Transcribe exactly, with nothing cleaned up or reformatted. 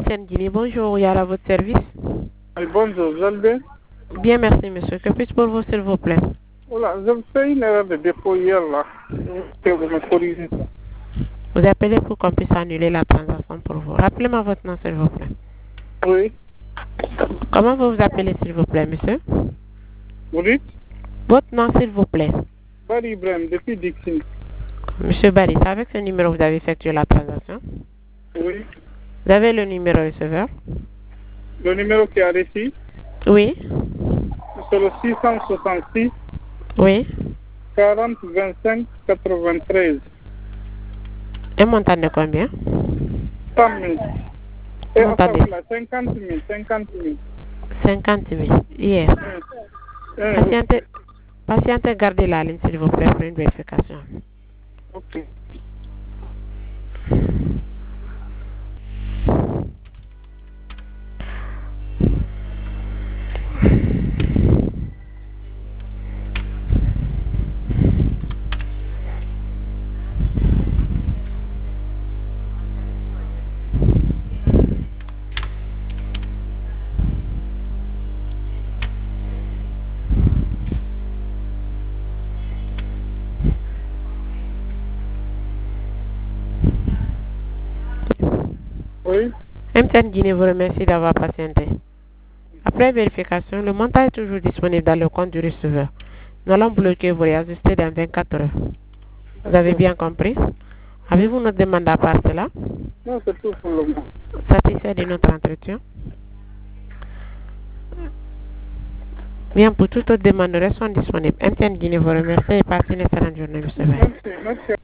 M T N Guinée, bonjour, Yara, à votre service. Oui, bonjour, vous allez bien? Bien, merci, monsieur. Que puis-je pour vous, s'il vous plaît? Voilà, j'ai fait une erreur de dépôt hier, là. Que vous me corrigez ça. Vous appelez pour qu'on puisse annuler la transaction pour vous. Rappelez-moi votre nom, s'il vous plaît. Oui. Comment vous vous appelez, s'il vous plaît, monsieur? Vous dites? Votre nom, s'il vous plaît. Barry Ibrahim, depuis Dixon. Monsieur Barry, c'est avec ce numéro que vous avez effectué la transaction? Oui. Vous avez le numéro receveur? Le numéro qui a reçu, Oui. c'est le six cent soixante-six Oui. quarante vingt-cinq quatre-vingt-treize. Un montant de combien? cent mille. Et Montant enfin, de voilà, cinquante mille. cinquante mille. cinquante mille. Hier. Euh, Patientez, patientez, gardez la ligne, s'il vous plaît, pour une vérification. ok. Oui. M T N Guinée vous remercie d'avoir patienté. Après vérification, le montant est toujours disponible dans le compte du receveur. Nous allons bloquer vos réajustés dans vingt-quatre heures. Vous avez bien compris? Avez-vous notre demande à part cela? Non, c'est tout pour le moment. Satisfait de notre entretien? Bien, pour toute autre demande, nous restons disponibles. M T N Guinée vous remercie et passez une excellente journée, monsieur. Merci, merci.